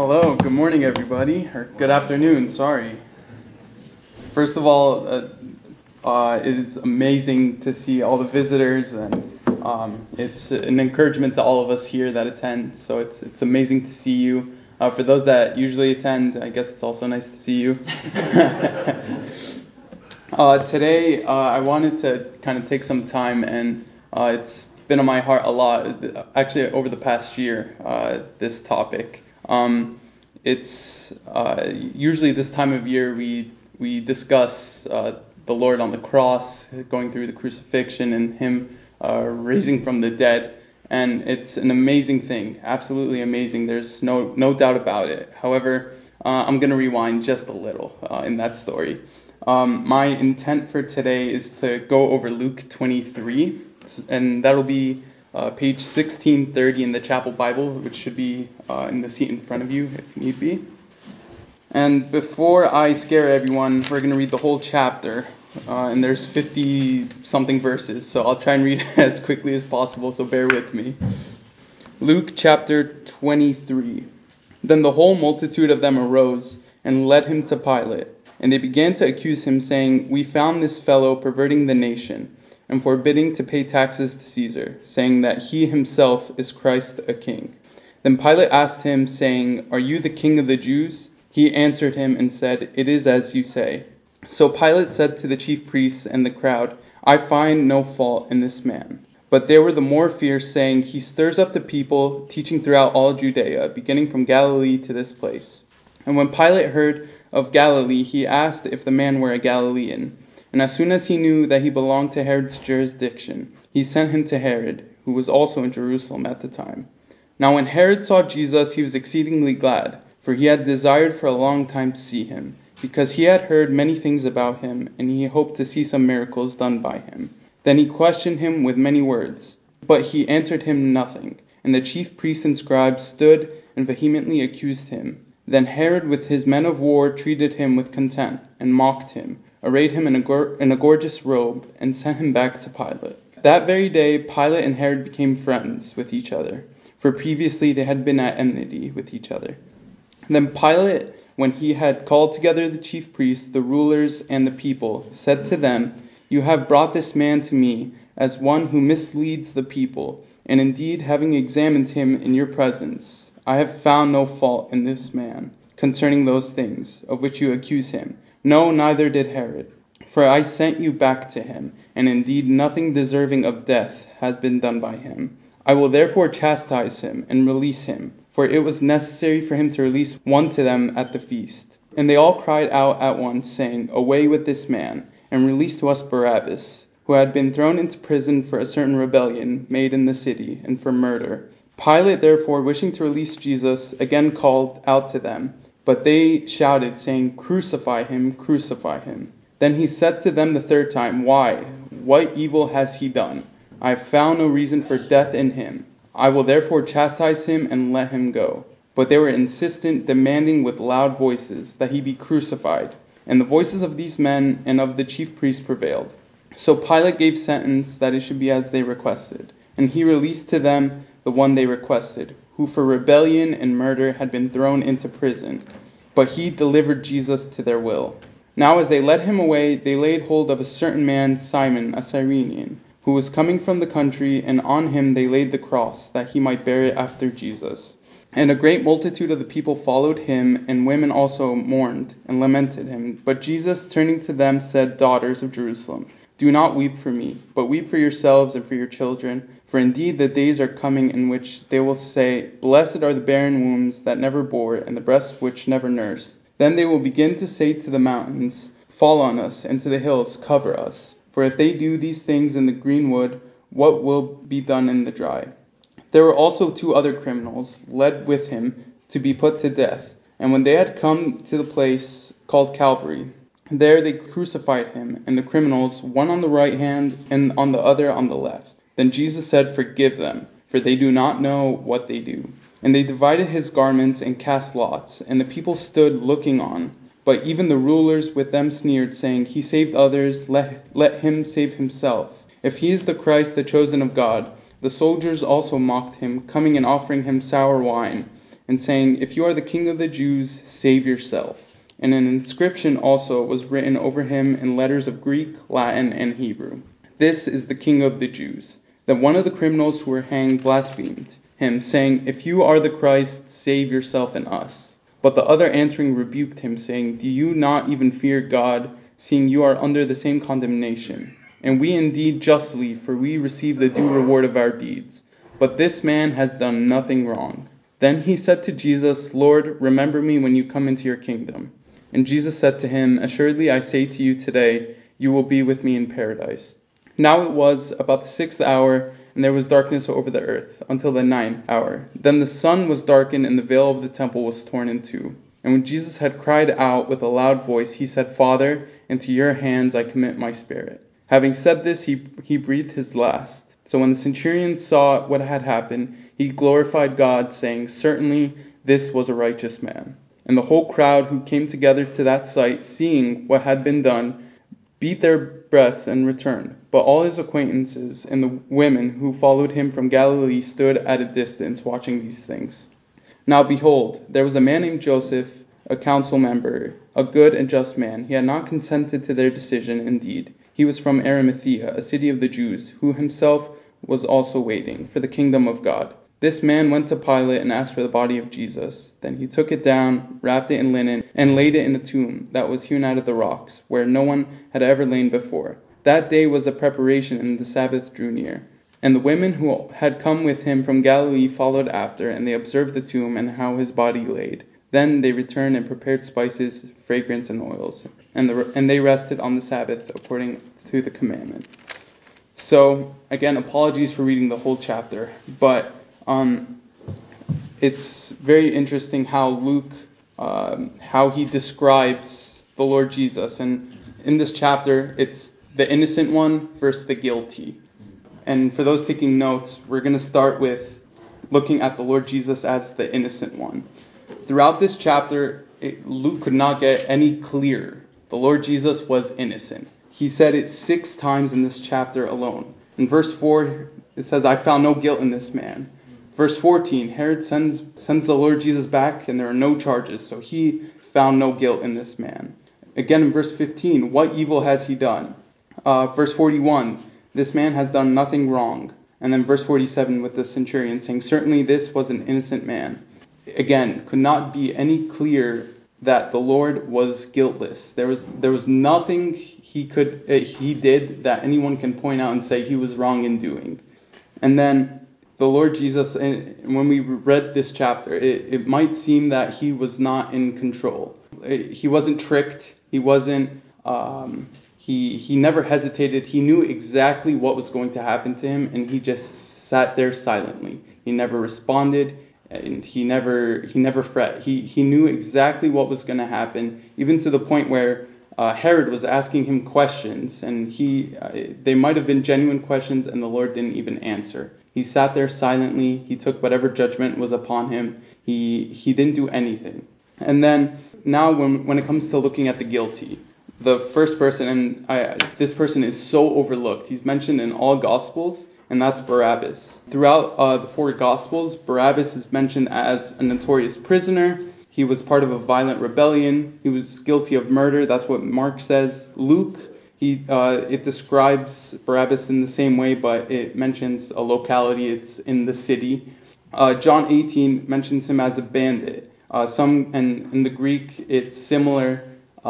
Hello, good morning everybody, or good afternoon, sorry. First of all, it is amazing to see all the visitors, and it's an encouragement to all of us here that attend, so it's amazing to see you. For those that usually attend, I guess it's also nice to see you. Today, I wanted to kind of take some time, and it's been on my heart a lot, actually over the past year, this topic. It's usually this time of year we discuss the Lord on the cross, going through the crucifixion and Him raising from the dead, and it's an amazing thing, absolutely amazing. There's no doubt about it. However, I'm going to rewind just a little in that story. My intent for today is to go over Luke 23, and that'll be page 1630 in the Chapel Bible, which should be in the seat in front of you if need be. And before I scare everyone, we're going to read the whole chapter, and there's 50-something verses, so I'll try and read it as quickly as possible, so bear with me. Luke chapter 23. Then the whole multitude of them arose and led him to Pilate, and they began to accuse him, saying, "We found this fellow perverting the nation, and forbidding to pay taxes to Caesar, saying that he himself is Christ a king." Then Pilate asked him, saying, "Are you the king of the Jews?" He answered him and said, "It is as you say." So Pilate said to the chief priests and the crowd, "I find no fault in this man." But they were the more fierce, saying, "He stirs up the people, teaching throughout all Judea, beginning from Galilee to this place." And when Pilate heard of Galilee, he asked if the man were a Galilean. And as soon as he knew that he belonged to Herod's jurisdiction, he sent him to Herod, who was also in Jerusalem at the time. Now when Herod saw Jesus, he was exceedingly glad, for he had desired for a long time to see him, because he had heard many things about him, and he hoped to see some miracles done by him. Then he questioned him with many words, but he answered him nothing. And the chief priests and scribes stood and vehemently accused him. Then Herod with his men of war treated him with contempt, and mocked him, arrayed him in a gorgeous robe, and sent him back to Pilate. That very day Pilate and Herod became friends with each other, for previously they had been at enmity with each other. Then Pilate, when he had called together the chief priests, the rulers, and the people, said to them, "You have brought this man to me as one who misleads the people, and indeed, having examined him in your presence, I have found no fault in this man concerning those things of which you accuse him. No, neither did Herod. For I sent you back to him, and indeed nothing deserving of death has been done by him. I will therefore chastise him and release him, for it was necessary for him to release one to them at the feast." And they all cried out at once, saying, "Away with this man, and release to us Barabbas, who had been thrown into prison for a certain rebellion made in the city, and for murder." Pilate therefore, wishing to release Jesus, again called out to them. But they shouted, saying, "Crucify him, crucify him." Then he said to them the third time, "Why? What evil has he done? I have found no reason for death in him. I will therefore chastise him and let him go." But they were insistent, demanding with loud voices that he be crucified. And the voices of these men and of the chief priests prevailed. So Pilate gave sentence that it should be as they requested. And he released to them the one they requested, who for rebellion and murder had been thrown into prison. But he delivered Jesus to their will. Now as they led him away, they laid hold of a certain man, Simon, a Cyrenian, who was coming from the country, and on him they laid the cross, that he might bear it after Jesus. And a great multitude of the people followed him, and women also mourned and lamented him. But Jesus, turning to them, said, "Daughters of Jerusalem, do not weep for me, but weep for yourselves and for your children. For indeed the days are coming in which they will say, 'Blessed are the barren wombs that never bore, and the breasts which never nursed.' Then they will begin to say to the mountains, 'Fall on us,' and to the hills, 'Cover us.' For if they do these things in the green wood, what will be done in the dry?" There were also 2 other criminals led with him to be put to death. And when they had come to the place called Calvary, there they crucified him and the criminals, one on the right hand and on the other on the left. Then Jesus said, "Forgive them, for they do not know what they do." And they divided his garments and cast lots, and the people stood looking on. But even the rulers with them sneered, saying, "He saved others, let him save himself. If he is the Christ, the chosen of God." The soldiers also mocked him, coming and offering him sour wine. and saying, "If you are the king of the Jews, save yourself." And an inscription also was written over him in letters of Greek, Latin, and Hebrew. "This is the king of the Jews." Then one of the criminals who were hanged blasphemed him, saying, "If you are the Christ, save yourself and us." But the other answering rebuked him, saying, "Do you not even fear God, seeing you are under the same condemnation? And we indeed justly, for we receive the due reward of our deeds. But this man has done nothing wrong." Then he said to Jesus, "Lord, remember me when you come into your kingdom." And Jesus said to him, "Assuredly I say to you today, you will be with me in paradise." Now it was about the 6th hour, and there was darkness over the earth, until the 9th hour. Then the sun was darkened, and the veil of the temple was torn in two. And when Jesus had cried out with a loud voice, he said, "Father, into your hands I commit my spirit." Having said this, he breathed his last. So when the centurion saw what had happened, he glorified God, saying, "Certainly this was a righteous man." And the whole crowd who came together to that sight, seeing what had been done, beat their breasts and returned. But all his acquaintances and the women who followed him from Galilee stood at a distance watching these things. Now behold, there was a man named Joseph, a council member, a good and just man. He had not consented to their decision. Indeed, he was from Arimathea, a city of the Jews, who himself was also waiting for the kingdom of God. This man went to Pilate and asked for the body of Jesus. Then he took it down, wrapped it in linen, and laid it in a tomb that was hewn out of the rocks, where no one had ever lain before. That day was a preparation, and the Sabbath drew near. And the women who had come with him from Galilee followed after, and they observed the tomb and how his body laid. Then they returned and prepared spices, fragrance, and oils, and they rested on the Sabbath according to the commandment. So, again, apologies for reading the whole chapter, but it's very interesting how Luke, how he describes the Lord Jesus. And in this chapter, it's the innocent one versus the guilty. And for those taking notes, we're going to start with looking at the Lord Jesus as the innocent one. Throughout this chapter, Luke could not get any clearer. The Lord Jesus was innocent. He said it 6 times in this chapter alone. In verse 4, it says, "I found no guilt in this man." Verse 14, Herod sends the Lord Jesus back, and there are no charges, so he found no guilt in this man. Again in verse 15, "What evil has he done?" Verse 41, "This man has done nothing wrong." And then verse 47 with the centurion saying, "Certainly this was an innocent man." Again, could not be any clearer that the Lord was guiltless. There was nothing he did that anyone can point out and say he was wrong in doing. And then the Lord Jesus, when we read this chapter, it might seem that he was not in control. He wasn't tricked. He wasn't. He never hesitated. He knew exactly what was going to happen to him, and he just sat there silently. He never responded, and he never fret. He knew exactly what was going to happen, even to the point where Herod was asking him questions, and they might have been genuine questions, and the Lord didn't even answer. He sat there silently. He took whatever judgment was upon him. He didn't do anything. And then now when it comes to looking at the guilty, the first person, and this person is so overlooked. He's mentioned in all Gospels, and that's Barabbas. Throughout the 4 Gospels, Barabbas is mentioned as a notorious prisoner. He was part of a violent rebellion. He was guilty of murder. That's what Mark says. Luke, it describes Barabbas in the same way, but it mentions a locality. It's in the city. John 18 mentions him as a bandit. And in the Greek, it's similar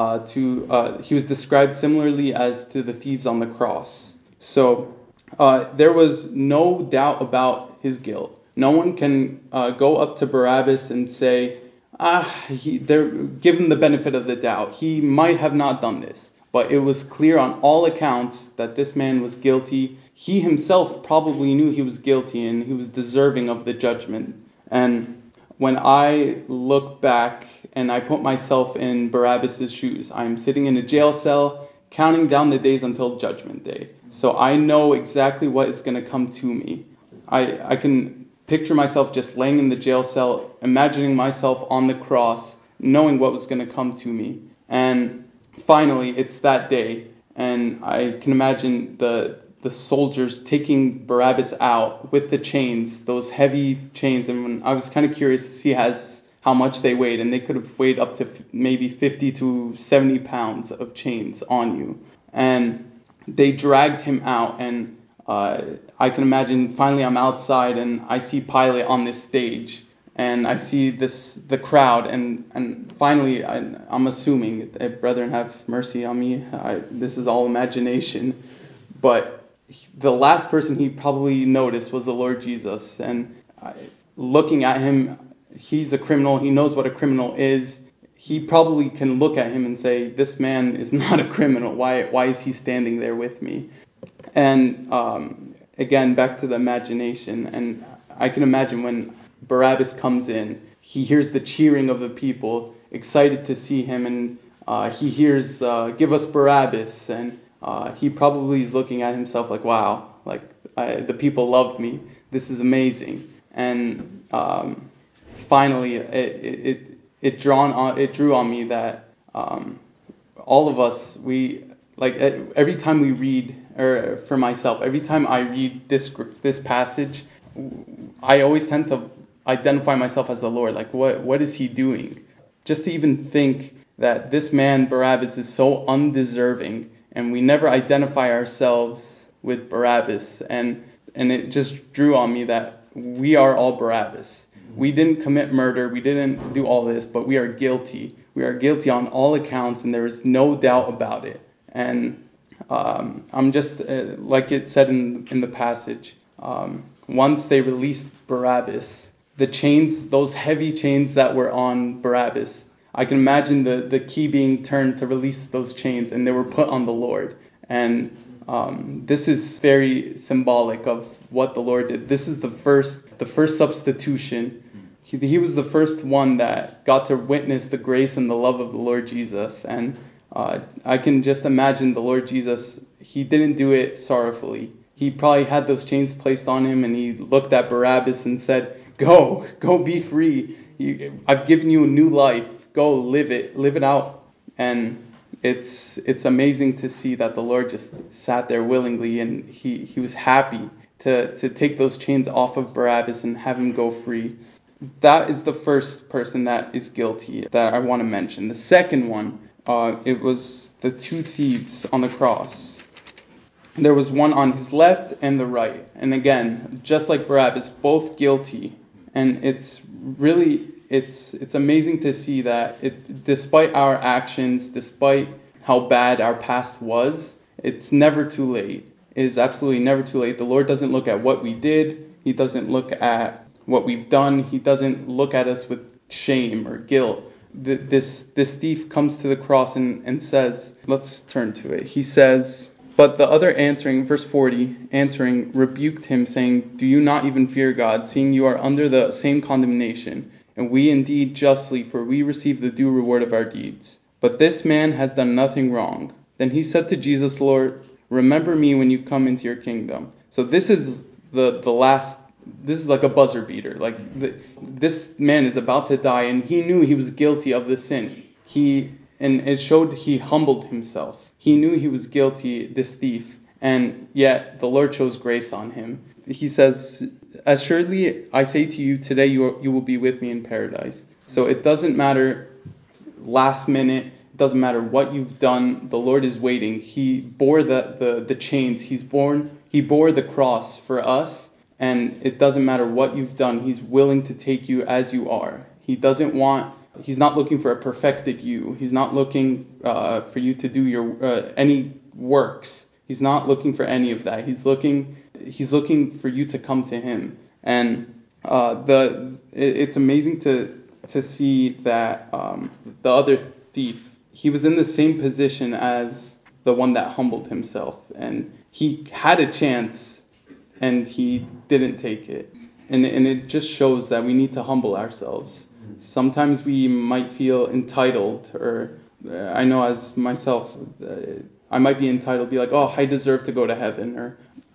he was described similarly as to the thieves on the cross. So there was no doubt about his guilt. No one can go up to Barabbas and say, give him the benefit of the doubt. He might have not done this. But it was clear on all accounts that this man was guilty. He himself probably knew he was guilty and he was deserving of the judgment. And when I look back and I put myself in Barabbas' shoes, I'm sitting in a jail cell counting down the days until Judgment Day. So I know exactly what is going to come to me. I can picture myself just laying in the jail cell, imagining myself on the cross, knowing what was going to come to me. And finally, it's that day, and I can imagine the the soldiers taking Barabbas out with the chains, those heavy chains. And when I was kind of curious to see how much they weighed, and they could have weighed up to maybe 50 to 70 pounds of chains on you. And they dragged him out, and I can imagine finally I'm outside and I see Pilate on this stage, and I see the crowd, and finally I'm assuming, brethren, have mercy on me, this is all imagination, but the last person he probably noticed was the Lord Jesus. And looking at him, he's a criminal. He knows what a criminal is. He probably can look at him and say, this man is not a criminal. Why is he standing there with me? And again, back to the imagination. And I can imagine when Barabbas comes in, he hears the cheering of the people, excited to see him. And he hears, give us Barabbas. And he probably is looking at himself like, wow, like the people love me. This is amazing. And finally, it drew on me that all of us, we like every time we read, or for myself, every time I read this passage, I always tend to identify myself as the Lord. Like, what is he doing? Just to even think that this man Barabbas is so undeserving, and we never identify ourselves with Barabbas, and it just drew on me that we are all Barabbas. We didn't commit murder, we didn't do all this, but we are guilty. We are guilty on all accounts, and there is no doubt about it. And I'm just, like it said in the passage, once they released Barabbas, the chains, those heavy chains that were on Barabbas, I can imagine the key being turned to release those chains, and they were put on the Lord. And this is very symbolic of what the Lord did. This is the first substitution. He was the first one that got to witness the grace and the love of the Lord Jesus. And I can just imagine the Lord Jesus, he didn't do it sorrowfully. He probably had those chains placed on him, and he looked at Barabbas and said, go be free. I've given you a new life. Go live it out. And it's amazing to see that the Lord just sat there willingly, and he was happy to take those chains off of Barabbas and have him go free. That is the first person that is guilty that I want to mention. The second one, it was the two thieves on the cross. There was one on his left and the right. And again, just like Barabbas, both guilty. And it's amazing to see that despite our actions, despite how bad our past was, it's never too late. It is absolutely never too late. The Lord doesn't look at what we did. He doesn't look at what we've done. He doesn't look at us with shame or guilt. This thief comes to the cross and says, let's turn to it. He says, but the other answering, verse 40, answering, rebuked him, saying, do you not even fear God, seeing you are under the same condemnation? And we indeed justly, for we receive the due reward of our deeds. But this man has done nothing wrong. Then he said to Jesus, Lord, remember me when you come into your kingdom. So this is the last, this is like a buzzer beater. Like this man is about to die, and he knew he was guilty of the sin. And it showed he humbled himself. He knew he was guilty, this thief, and yet the Lord shows grace on him. He says, as surely I say to you, today you will be with me in paradise. So it doesn't matter last minute, it doesn't matter what you've done, the Lord is waiting. He bore the chains, he bore the cross for us, and it doesn't matter what you've done, he's willing to take you as you are. He's not looking for a perfected you. He's not looking for you to do your any works. He's not looking for any of that. He's looking for you to come to him. And it's amazing to see that the other thief, he was in the same position as the one that humbled himself, and he had a chance and he didn't take it. And it just shows that we need to humble ourselves. Sometimes we might feel entitled, or I know as myself, I might be entitled, be like, oh, I deserve to go to heaven, or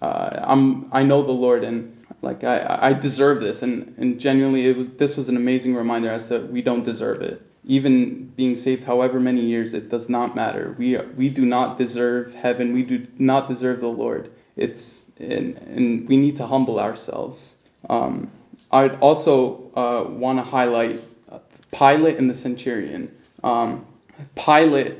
I know the Lord, and like I deserve this, and genuinely this was an amazing reminder as to we don't deserve it. Even being saved however many years, it does not matter. We do not deserve heaven. We do not deserve the Lord. And we need to humble ourselves. I'd also want to highlight Pilate and the centurion. Pilate,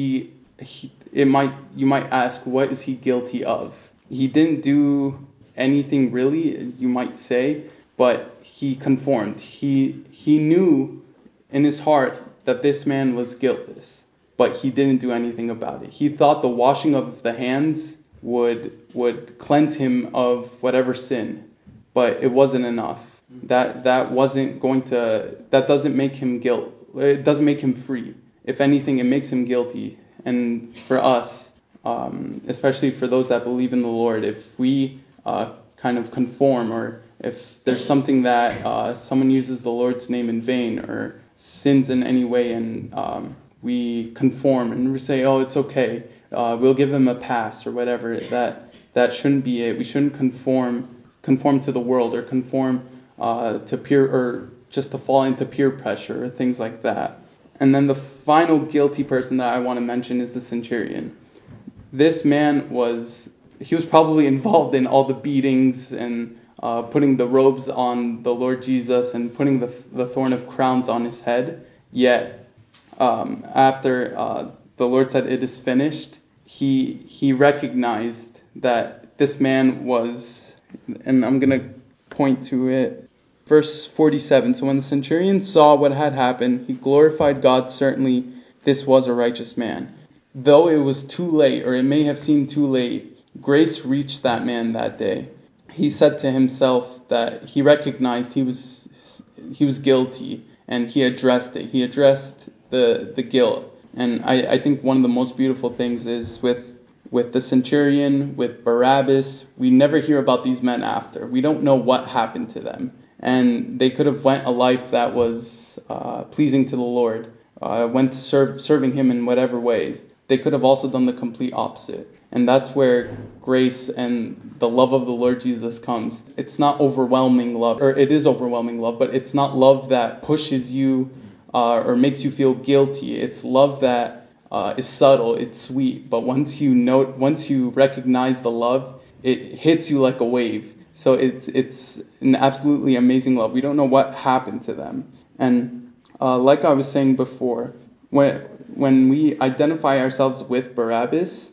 you might ask, what is he guilty of? He didn't do anything really, you might say, but he conformed. He knew in his heart that this man was guiltless, but he didn't do anything about it. He thought the washing of the hands would cleanse him of whatever sin, but it wasn't enough. That doesn't make him guilt. It doesn't make him free. If anything, it makes him guilty. And for us, especially for those that believe in the Lord, if we kind of conform, or if there's something that someone uses the Lord's name in vain or sins in any way, and we conform and we say, oh, it's okay, we'll give him a pass or whatever, that shouldn't be it. We shouldn't conform to the world, or conform to peer, or just to fall into peer pressure or things like that. And then the final guilty person that I want to mention is the centurion. This man was probably involved in all the beatings and putting the robes on the Lord Jesus and putting the thorn of crowns on his head. Yet after the Lord said it is finished, he recognized that this man was, and I'm going to point to it, verse 47. So when the centurion saw what had happened, he glorified God. Certainly this was a righteous man. Though it was too late, or it may have seemed too late, grace reached that man that day. He said to himself that he recognized he was guilty, and he addressed it. He addressed the guilt. And I think one of the most beautiful things is with the centurion, with Barabbas, we never hear about these men after. We don't know what happened to them. And they could have went a life that was pleasing to the Lord, went to serving him in whatever ways. They could have also done the complete opposite. And that's where grace and the love of the Lord Jesus comes. It's not overwhelming love, or it is overwhelming love, but it's not love that pushes you or makes you feel guilty. It's love that is subtle, it's sweet, but once you recognize the love, it hits you like a wave. So it's an absolutely amazing love. We don't know what happened to them. And like I was saying before, when we identify ourselves with Barabbas,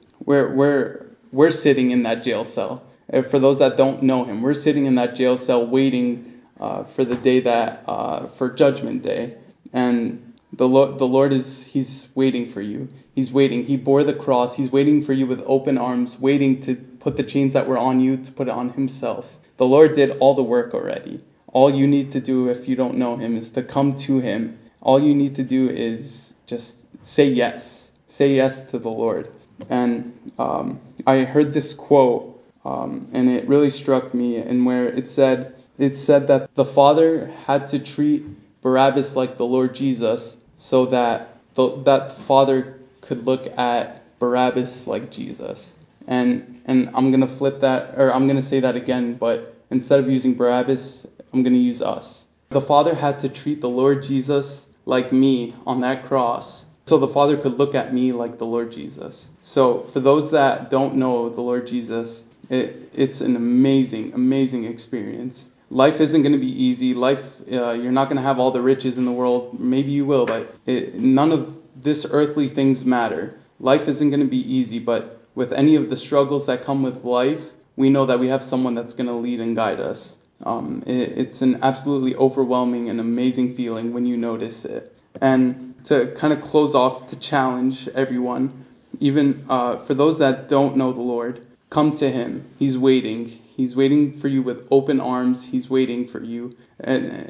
we're sitting in that jail cell. For those that don't know him, we're sitting in that jail cell waiting for the day for Judgment Day. And the Lord he's waiting for you. He's waiting. He bore the cross. He's waiting for you with open arms, waiting to put the chains that were on you to put it on himself. The Lord did all the work already. All you need to do, if you don't know him, is to come to him. All you need to do is just say yes. Say yes to the Lord. And I heard this quote, and it really struck me, and where it said that the Father had to treat Barabbas like the Lord Jesus, so that that Father could look at Barabbas like Jesus. And I'm going to flip that, or I'm going to say that again, but instead of using Barabbas, I'm going to use us. The Father had to treat the Lord Jesus like me on that cross, so the Father could look at me like the Lord Jesus. So for those that don't know the Lord Jesus, it's an amazing, amazing experience. Life isn't going to be easy. You're not going to have all the riches in the world. Maybe you will, but none of this earthly things matter. Life isn't going to be easy, but with any of the struggles that come with life, we know that we have someone that's going to lead and guide us. It's an absolutely overwhelming and amazing feeling when you notice it. And to kind of close off, to challenge everyone, even for those that don't know the Lord, come to him. He's waiting. He's waiting for you with open arms. He's waiting for you. And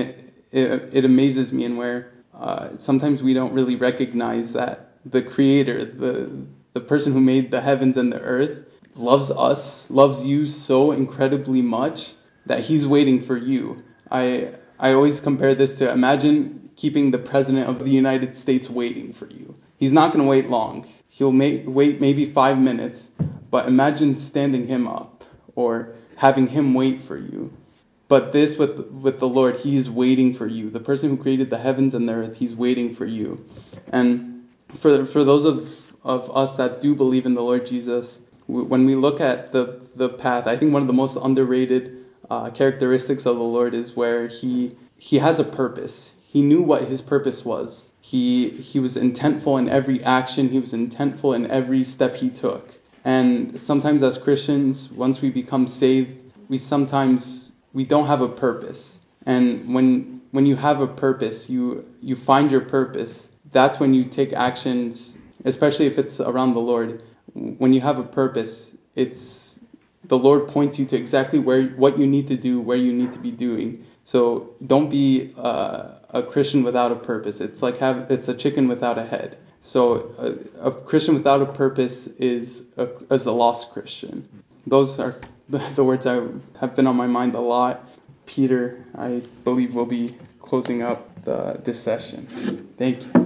it amazes me in where sometimes we don't really recognize that the Creator, the person who made the heavens and the earth, loves us, loves you so incredibly much that he's waiting for you. I always compare this to, imagine keeping the President of the United States waiting for you. He's not going to wait long. He'll wait maybe 5 minutes, but imagine standing him up or having him wait for you. But this with the Lord, he is waiting for you. The person who created the heavens and the earth, he's waiting for you. And for those of us that do believe in the Lord Jesus, When we look at the path, I think one of the most underrated characteristics of the Lord is where he has a purpose. He knew what his purpose was. He was intentful in every action. He was intentful in every step he took. And sometimes as Christians, once we become saved, we don't have a purpose. And when you have a purpose, you find your purpose. That's when you take actions, especially if it's around the Lord. When you have a purpose, it's the Lord points you to exactly what you need to do, where you need to be doing. So don't be a Christian without a purpose. It's a chicken without a head. So a Christian without a purpose is a lost Christian. Those are the words that have been on my mind a lot. Peter, I believe, will be closing up this session. Thank you.